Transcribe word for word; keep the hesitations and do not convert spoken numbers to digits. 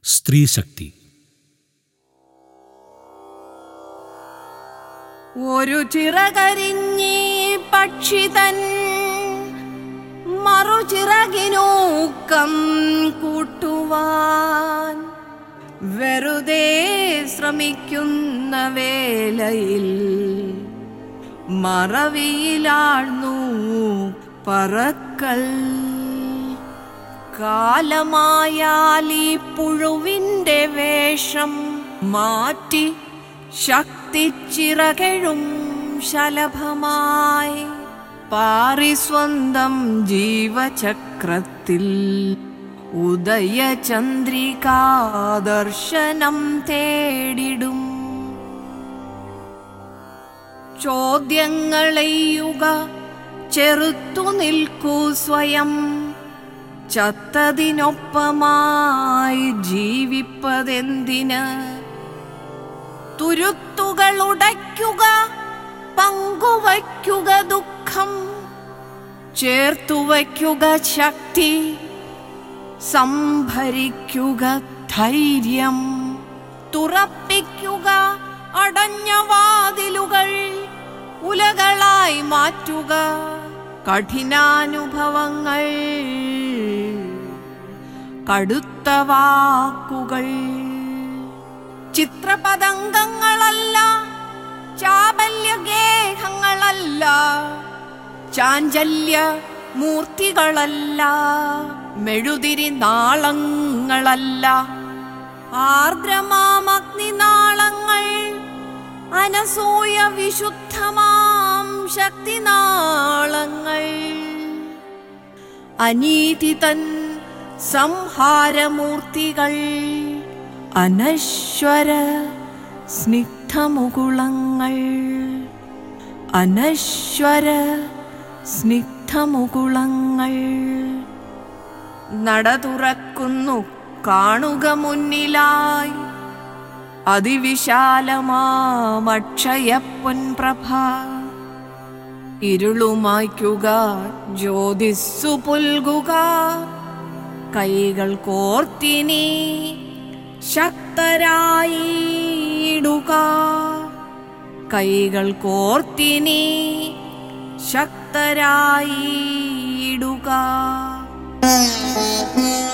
സ്ത്രീശക്തി. ഒരു ചിറകരിഞ്ഞി പക്ഷിതൻ മറുചിറകിനൂക്കം കൂട്ടുവാൻ വെറുതെ ശ്രമിക്കുന്ന വേലയിൽ മറവിയിലാഴ്ന്നു പറക്കൽ. കാലമായാൽ ഈ പുഴുവിൻ്റെ വേഷം മാറ്റി ശക്തിച്ചിറകെഴും ശലഭമായി പാറി സ്വന്തം ജീവചക്രത്തിൽ ഉദയചന്ദ്രികാദർശനം തേടിടും. ചോദ്യങ്ങളെയുക ചെറുത്തു നിൽക്കൂ സ്വയം, ചത്തതിനൊപ്പമായി ജീവിപ്പതെന്തിന്? തുരുത്തുകൾ ഉടയ്ക്കുക, പങ്കുവയ്ക്കുക ദുഃഖം, ചേർത്തുവയ്ക്കുക ശക്തി, സംഭരിക്കുക ധൈര്യം, തുറപ്പിക്കുക അടഞ്ഞ വാതിലുകൾ, ഉലകളായി മാറ്റുക കഠിനാനുഭവങ്ങൾ, കടുത്ത വാക്കുകൾ. ചിത്രപതംഗങ്ങളല്ല, ചാബല്യഗേഹങ്ങളല്ല, ചാഞ്ചല്യ മൂർത്തികളല്ല, മെഴുതിരി നാളങ്ങളല്ല, ആർദ്രമാമഗ്നിനാളങ്ങൾ, അനസൂയ വിശുദ്ധമാം ശക്തിനാളങ്ങൾ. അനീതി തൻ സംഹാരമൂർത്തികൾ, അനശ്വര സ്നിഗ്ധമുകുളങ്ങൾ, അനശ്വര സ്നിഗ്ധമുകുളങ്ങൾ. നട തുറക്കുന്നു കാണുക മുന്നിലായി അതിവിശാലമാമക്ഷയപ്പൊൻപ്രഭ. ഇരുളുമായ്ക്കുക, ജ്യോതിസ്സു പുൽകുക, കൈകൾ കോർത്തിനി ശക്തരായിടുക, കൈകൾ കോർത്തിനി ശക്തരായിടുക.